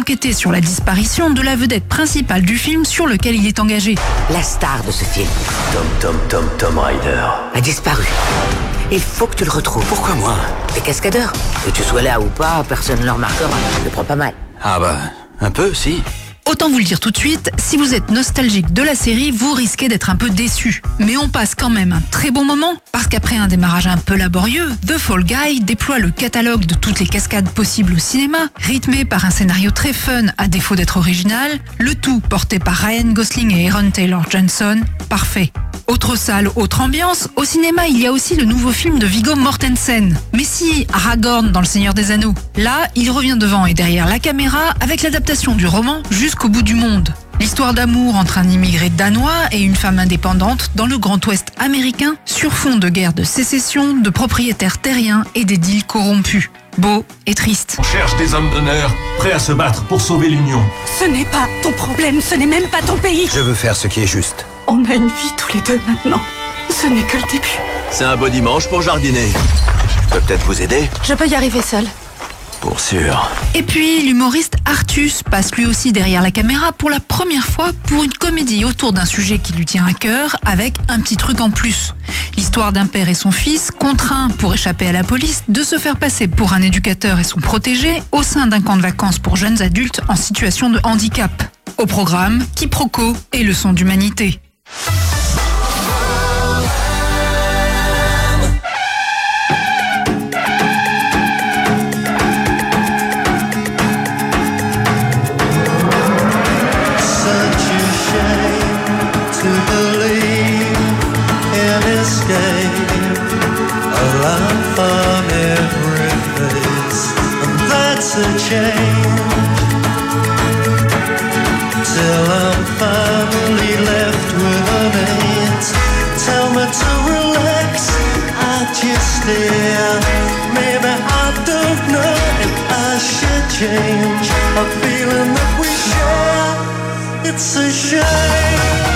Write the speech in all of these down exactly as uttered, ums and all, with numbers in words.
d'enquêter sur la disparition de la vedette principale du film sur lequel il est engagé. La star de ce film. Tom, Tom, Tom, Tom Rider. A disparu. Il faut que tu le retrouves. Pourquoi moi? T'es cascadeur. Que tu sois là ou pas, personne ne le remarquera. Je le prends pas mal. Ah bah, un peu, si. Autant vous le dire tout de suite, si vous êtes nostalgique de la série, vous risquez d'être un peu déçu. Mais on passe quand même un très bon moment, parce qu'après un démarrage un peu laborieux, The Fall Guy déploie le catalogue de toutes les cascades possibles au cinéma, rythmé par un scénario très fun à défaut d'être original, le tout porté par Ryan Gosling et Aaron Taylor-Johnson. Parfait. Autre salle, autre ambiance, au cinéma il y a aussi le nouveau film de Viggo Mortensen. Mais si, Aragorn dans Le Seigneur des Anneaux. Là, il revient devant et derrière la caméra avec l'adaptation du roman Jusqu'au bout du monde. L'histoire d'amour entre un immigré danois et une femme indépendante dans le Grand Ouest américain sur fond de guerre de sécession, de propriétaires terriens et des deals corrompus. Beau et triste. On cherche des hommes d'honneur, prêts à se battre pour sauver l'Union. Ce n'est pas ton problème, ce n'est même pas ton pays. Je veux faire ce qui est juste. On a une vie tous les deux maintenant. Ce n'est que le début. C'est un beau dimanche pour jardiner. Je peux peut-être vous aider? Je peux y arriver seule. Pour sûr. Et puis, l'humoriste Artus passe lui aussi derrière la caméra pour la première fois pour une comédie autour d'un sujet qui lui tient à cœur, avec un petit truc en plus. L'histoire d'un père et son fils, contraints pour échapper à la police, de se faire passer pour un éducateur et son protégé au sein d'un camp de vacances pour jeunes adultes en situation de handicap. Au programme, quiproquo et leçons d'humanité. A change till I'm finally left with an eight. Tell me to relax, I just stare. Maybe I don't know if I should change a feeling that we share. It's a shame.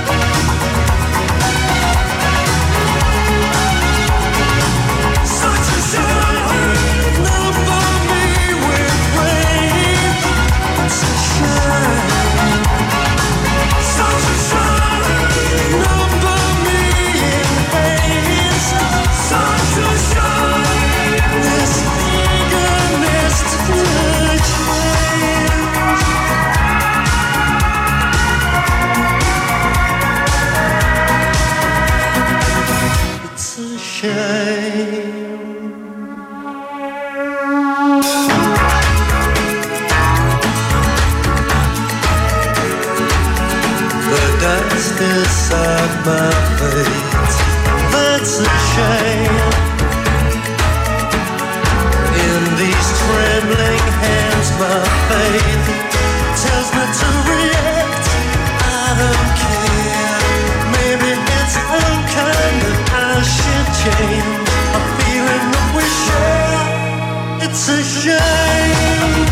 Inside my face, that's a shame. In these trembling hands, my faith tells me to react. I don't care. Maybe it's unkind that I should change a feeling that we share. It's a shame.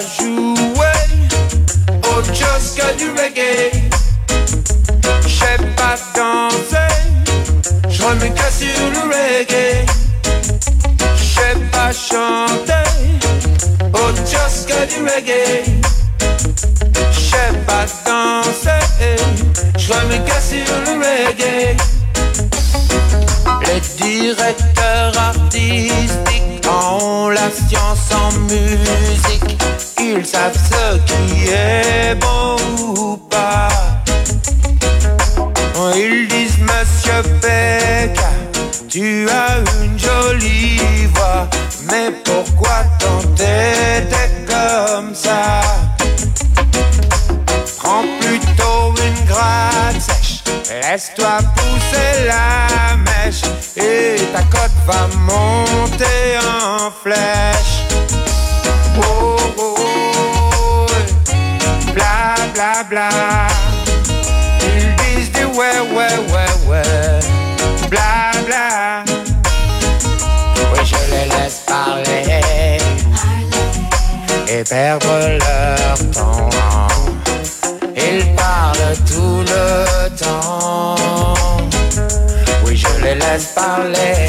jouer au kiosque du reggae. J'sais pas danser, j'remets que sur le reggae. J'sais pas chanter au kiosque du reggae. J'sais pas danser, j'remets que sur le reggae. Les directeurs artistiques ont la science en musique. Ils savent ce qui est bon ou pas. Ils disent Monsieur Becca, tu as une jolie voix, mais pourquoi t'entêter comme ça? Prends plutôt une gratte sèche, laisse-toi pousser la mèche, et ta cote va monter en flèche. Oh, oh, oh, bla bla bla. Ils disent du ouais, ouais, ouais, ouais, bla bla. Oui, je les laisse parler et perdre leur temps. Ils parlent tout le temps. Oui, je les laisse parler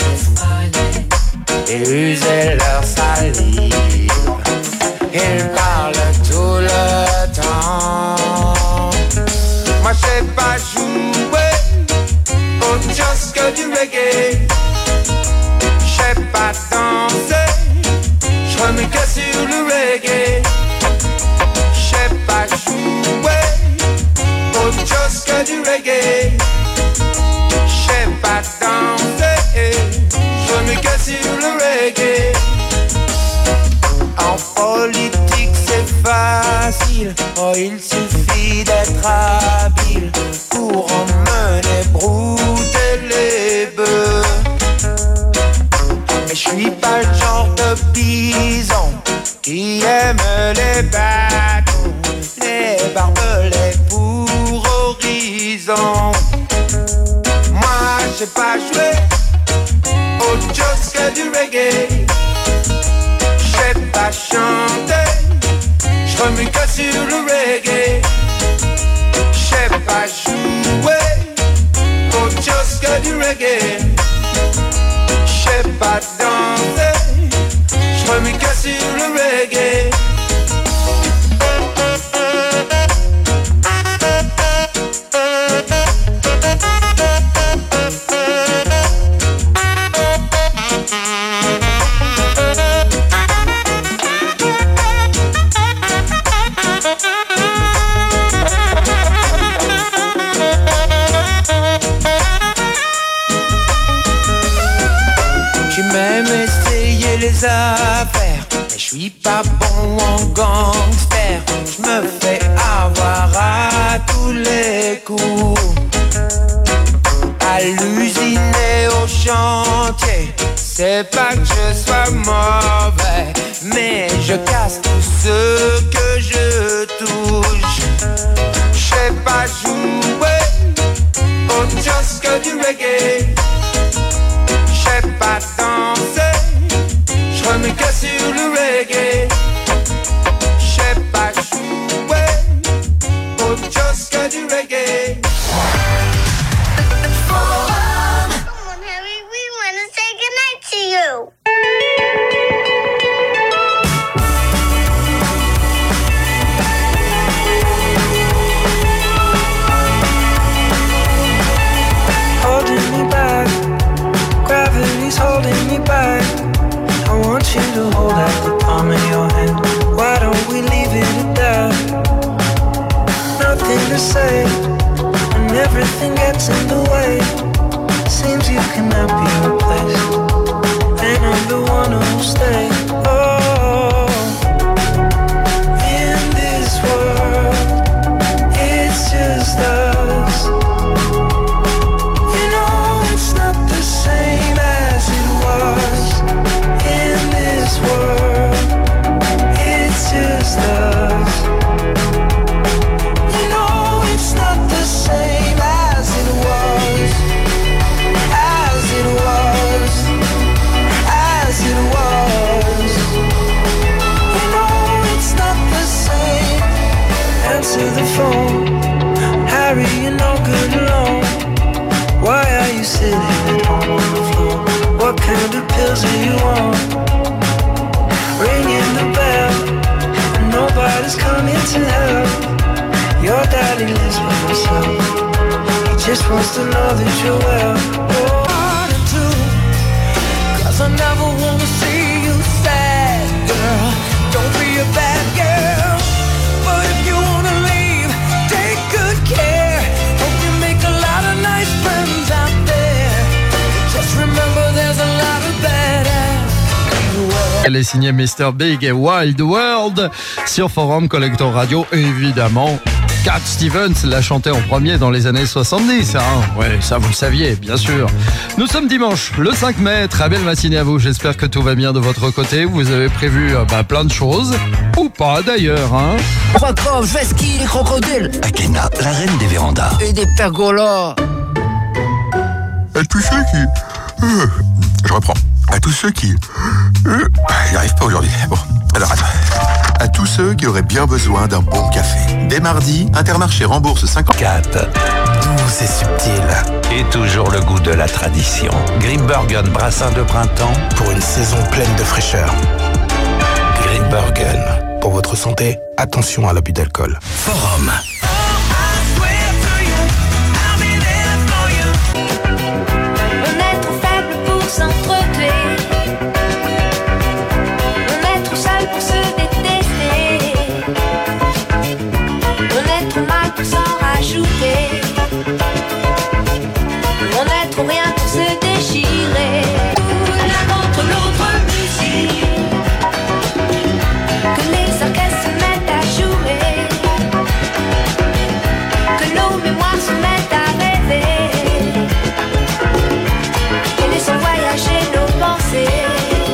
et user leur salive. Ils parlent tout le temps. Moi, j'sais pas jouer au kiosque du reggae. J'sais pas danser, j'remets que sur le reggae. J'sais pas jouer au kiosque du reggae. J'sais pas danser, j'remets que sur le reggae. En politique c'est facile, oh il suffit d'être habile pour emmener brouter les bœufs. Mais je suis pas le genre de bison qui aime les bâtons, les barbelés pour horizon. Moi j'ai pas joué au kiosque du reggae. J'sais pas chanter, j'remets que sur le reggae. J'sais pas jouer au kiosque du reggae. J'sais pas danser, j'remets que sur le reggae. Les affaires, mais je suis pas bon en gangster. Je me fais avoir à tous les coups. À l'usine et au chantier, c'est pas que je sois mauvais, mais je casse tout ce que je touche. J'sais pas jouer au kiosque du reggae. J'sais pas danser, j'remets que sur le reggae. J'sais pas jouer au kiosque du reggae. Come on, Harry, we want to say goodnight to you. Holding me back, gravity's holding me back. I want you to hold to the phone. Harry, you're no good alone. Why are you sitting at home on the floor? What kind of pills do you want? Ringing the bell, and nobody's coming to help. Your daddy lives by himself. He just wants to know that you're well. Oh, hard to do, 'cause I never wanna see you sad, girl. Don't be a bad girl. But if you wanna leave, take good care. Hope you make a lot of nice friends out there. Just remember there's a lot of bad ass in the world. Elle est signée mister Big et Wild World sur Forum Collector Radio, évidemment. Cat Stevens l'a chanté en premier dans les années soixante-dix, hein. Ouais, ça vous le saviez, bien sûr. Nous sommes dimanche, le cinq mai. Très belle matinée à vous. J'espère que tout va bien de votre côté. Vous avez prévu euh, bah, plein de choses. Ou pas d'ailleurs, hein. Croque-croque, je vais skier les crocodiles. Akena, la reine des vérandas. Et des pergolas. À tous ceux qui... Euh, je reprends. À tous ceux qui... Euh, j'y arrive pas aujourd'hui. Bon, alors attends. À tous ceux qui auraient bien besoin d'un bon café. Dès mardi, Intermarché rembourse cinquante... Cat, douce et subtil. Et toujours le goût de la tradition. Grimbergen brassin de printemps pour une saison pleine de fraîcheur. Grimbergen. Pour votre santé, attention à l'abus d'alcool. Forum. On est trop faible pour s'entretuer. On est trop seul pour se détester. On est trop mal pour s'en rajouter. On est trop rien pour se déchirer. L'un contre l'autre musique. Que les orchestres se mettent à jouer. Que nos mémoires se mettent à rêver. Et laissons voyager nos pensées.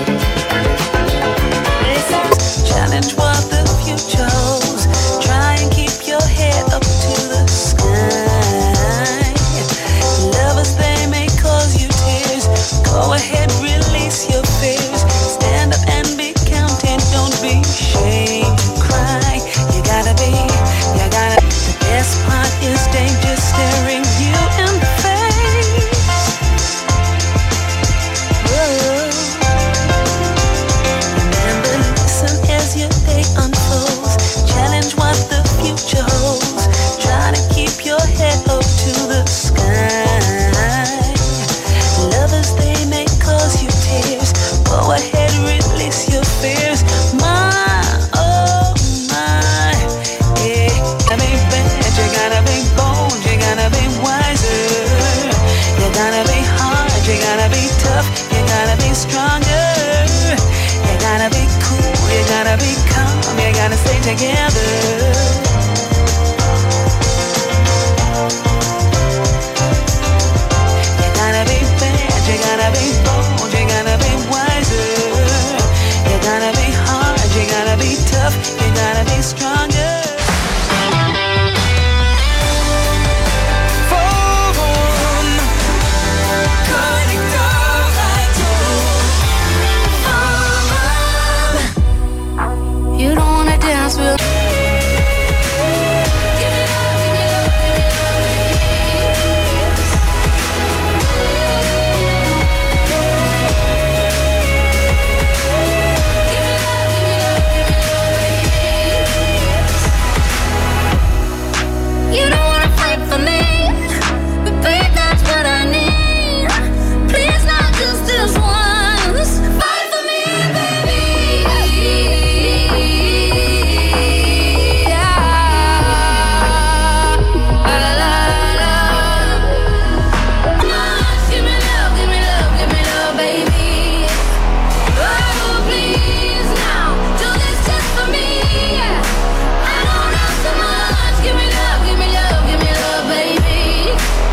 Laissons challenge what the future holds. Try and keep your head up to the sky. Lovers, they may cause you tears. Go ahead, release your fears. Stand up and be counted. Don't be ashamed to cry. You gotta be, you gotta. The best part is danger staring you in the face. Whoa. Remember, listen as your day unfolds. Challenge what the future holds. Try to keep your head up to the sky. Lovers, they may cause you tears. Go ahead, release your fears. My, oh my, yeah. You gotta be bad, you gotta be bold, you gotta be wiser. You gotta be hard, you gotta be tough, you gotta be stronger. You gotta be cool, you gotta be calm, you gotta stay together. You gotta be bad, you gotta be bold, you gotta be wiser. You gotta be hard, you gotta be tough, you gotta be stronger. Forum Collector Radio. You don't wanna dance with. You don't wanna fight for me, but babe, that's what I need. Please, not just this once. Fight for me, baby. Yeah. La, la, la, la. Come on, give me love, give me love, give me love, baby. Oh, please, now, do this just for me. I don't know so much. Give me love, give me love, give me love, baby.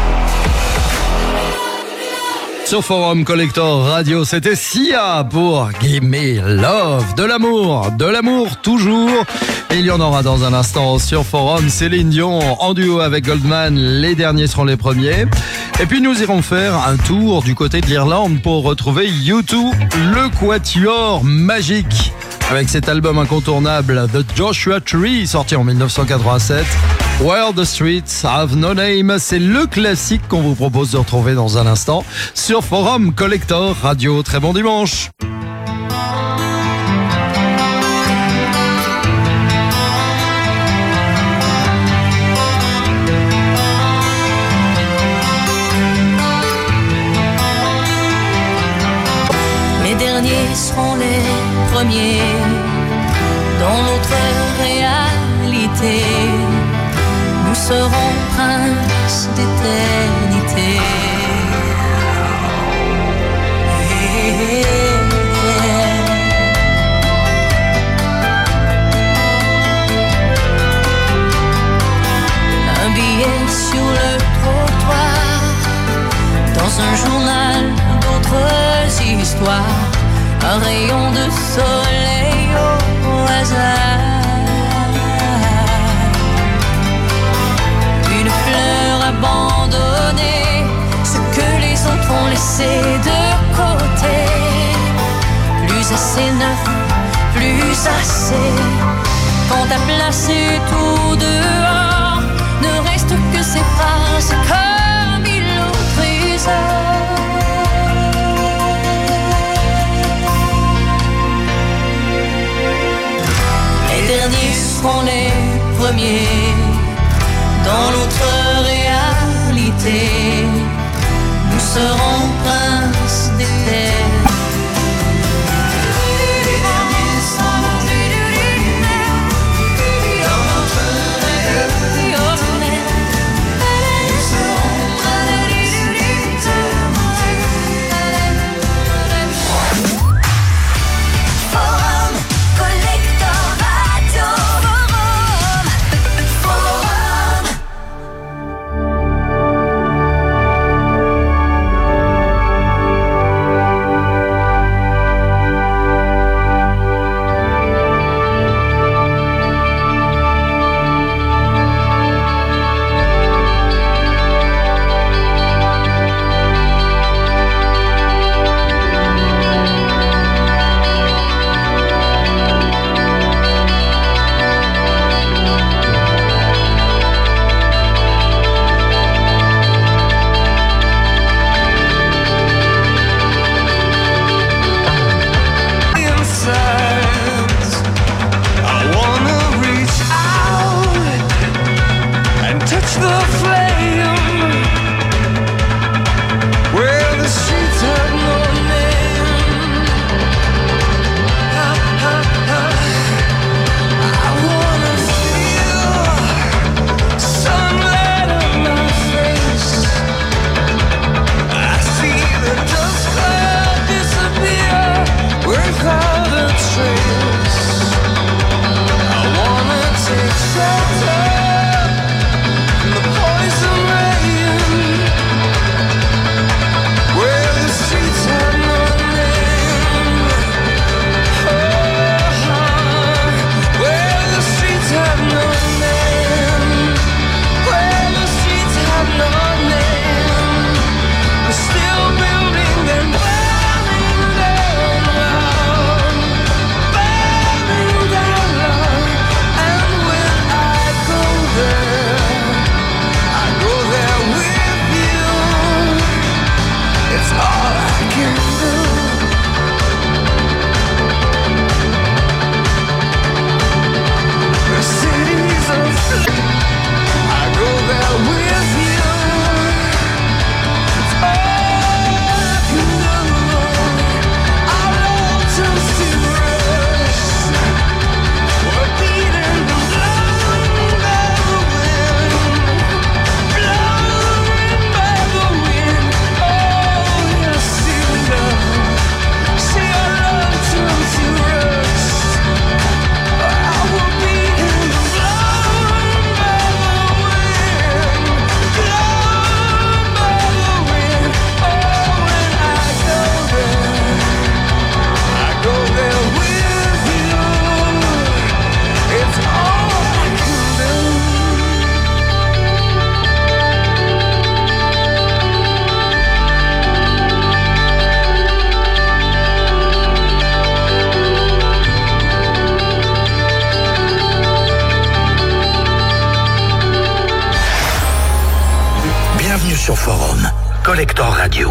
Sur Forum Collector Radio, c'était Sia pour Give Me Love. De l'amour, de l'amour toujours. Et il y en aura dans un instant sur Forum. Céline Dion en duo avec Goldman. Les derniers seront les premiers. Et puis nous irons faire un tour du côté de l'Irlande pour retrouver U deux, le quatuor magique. avec cet album incontournable The Joshua Tree, sorti en dix-neuf cent quatre-vingt-sept. Where the Streets Have No Name, c'est le classique qu'on vous propose de retrouver dans un instant sur Forum Collector Radio. Très bon dimanche. Les derniers seront les premiers dans notre réalité. Nous serons princes d'éternité. Un billet sur le trottoir, dans un journal d'autres histoires, un rayon de soleil au hasard. Une fleur abandonnée, ce que les autres ont laissé de côté. Plus assez neuf, plus assez. Quand t'as placé tout dehors, ne reste que ces phrases comme mille au trésor. Les derniers seront les premiers dans notre réalité. Nous serons princes d'éternité. Les derniers seront les premiers dans notre réalité. Nous serons princes d'éternité. Forum Collector Radio. Forum. Forum. sur Forum. Collector Radio.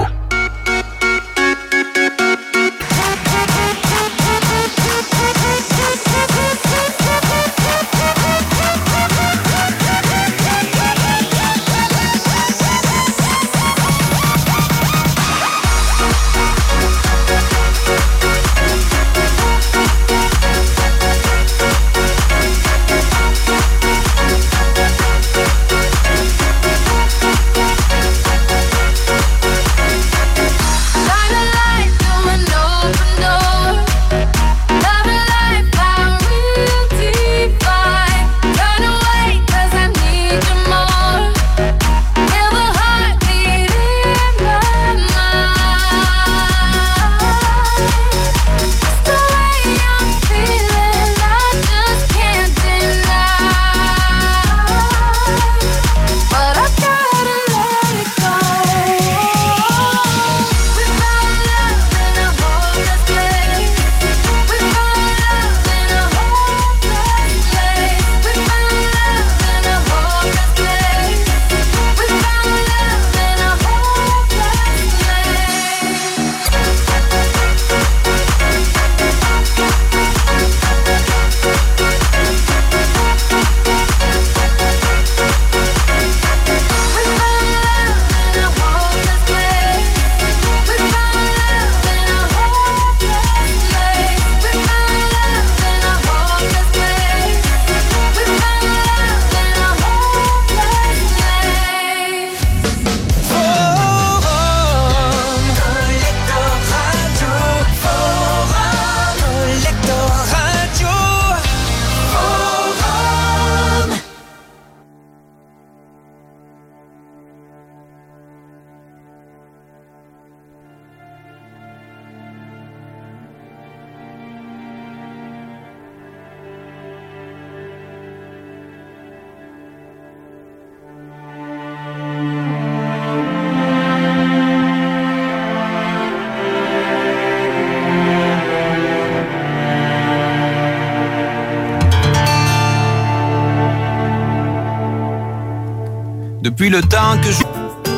Depuis le temps que je...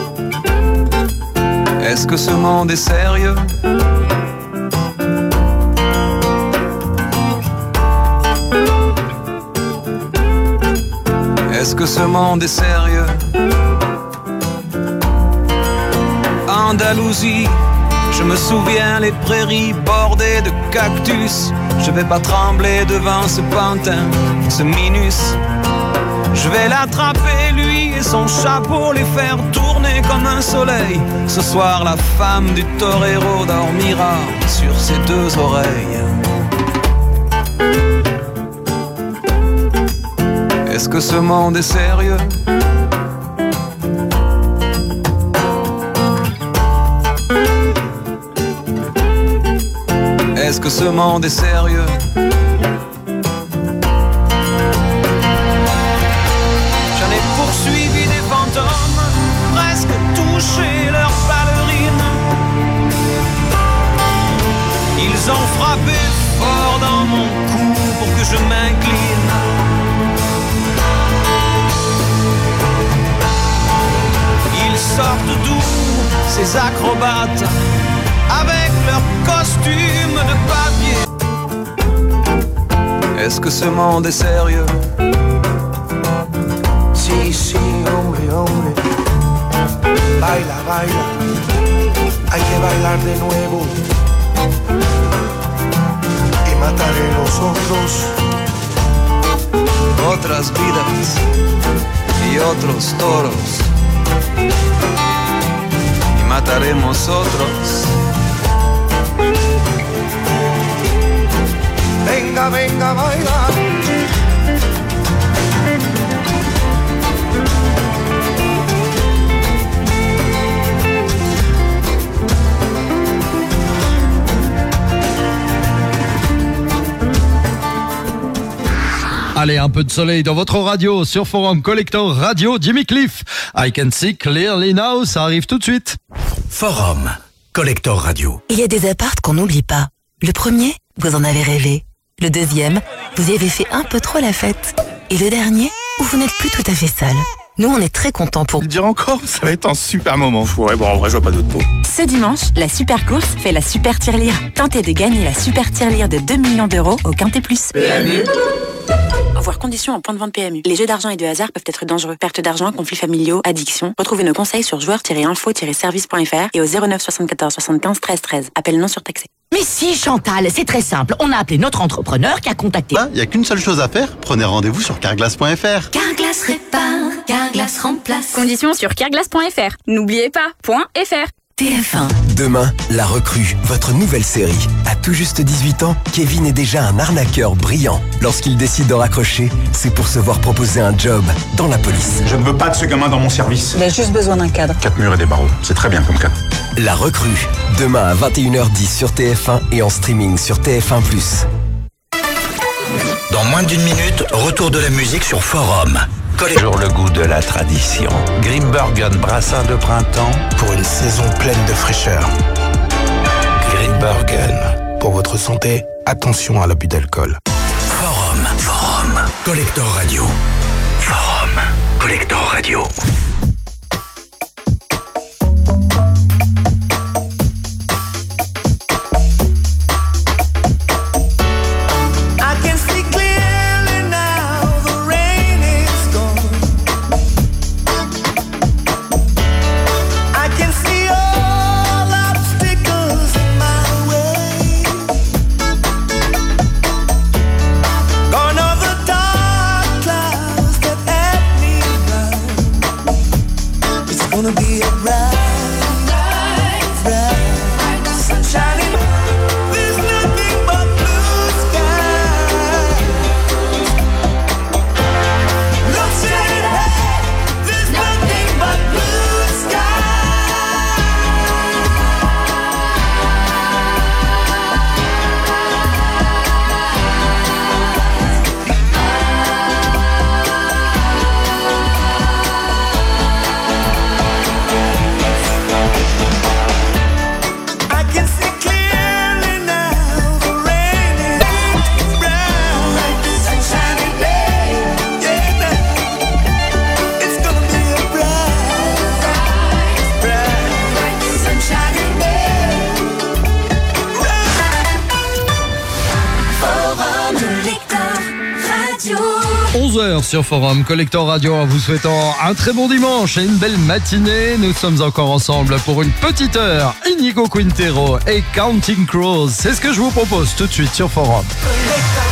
Est-ce que ce monde est sérieux? Est-ce que ce monde est sérieux? Andalousie, je me souviens les prairies bordées de cactus. Je vais pas trembler devant ce pantin, ce minus. Je vais l'attraper, lui et son chapeau, les faire tourner comme un soleil. Ce soir, la femme du torero dormira sur ses deux oreilles. Est-ce que ce monde est sérieux? Est-ce que ce monde est sérieux? J'en ai poursuivi des fantômes, presque touché leurs ballerines. Ils ont frappé fort dans mon cou pour que je m'incline. Ils sortent d'où, ces acrobates, avec leurs costumes de papier? Est-ce que ce monde est sérieux? Sí, sí, hombre, hombre. Baila, baila. Hay que bailar de nuevo. Y mataré nosotros. Otras vidas y otros toros. Y mataremos otros. Venga, venga, baila. Allez, un peu de soleil dans votre radio sur Forum Collector Radio. Jimmy Cliff, I Can See Clearly Now, ça arrive tout de suite. Forum Collector Radio. Il y a des apparts qu'on n'oublie pas. Le premier, vous en avez rêvé. Le deuxième, vous y avez fait un peu trop la fête. Et le dernier, où vous n'êtes plus tout à fait seul. Nous, on est très contents pour... Le dire encore, ça va être un super moment. Ouais, bon, en vrai, je vois pas d'autre mot. Ce dimanche, la Super Course fait la Super Tirelire. Tentez de gagner la Super Tirelire de deux millions d'euros au Quintet Plus. P M U. Voir conditions en point de vente P M U. Les jeux d'argent et de hasard peuvent être dangereux. Perte d'argent, conflits familiaux, addiction. Retrouvez nos conseils sur joueurs tiret info tiret service point f r et au zéro neuf soixante-quatorze soixante-quinze treize treize. Appel non surtaxé. Mais si, Chantal, c'est très simple. On a appelé notre entrepreneur qui a contacté... Il n'y a qu'une seule chose à faire. Prenez rendez-vous sur carglass point f r. Carglass répare, Carglass remplace. Conditions sur carglass point f r. N'oubliez pas, .fr. T F un. Demain, La Recrue, votre nouvelle série. À tout juste dix-huit ans, Kevin est déjà un arnaqueur brillant. Lorsqu'il décide de raccrocher, c'est pour se voir proposer un job dans la police. Je ne veux pas de ce gamin dans mon service. Il a juste besoin d'un cadre. Quatre murs et des barreaux, c'est très bien comme cadre. La Recrue, demain à vingt et une heures dix sur T F un et en streaming sur T F un plus. Dans moins d'une minute, retour de la musique sur Forum. Toujours le goût de la tradition. Grimbergen brassin de printemps. Pour une saison pleine de fraîcheur. Grimbergen. Pour votre santé, attention à l'abus d'alcool. Forum, Forum, Collector Radio. Forum, Collector Radio. onze heures sur Forum Collector Radio en vous souhaitant un très bon dimanche et une belle matinée. Nous sommes encore ensemble pour une petite heure. Inigo Quintero et Counting Crows, c'est ce que je vous propose tout de suite sur Forum. Collector.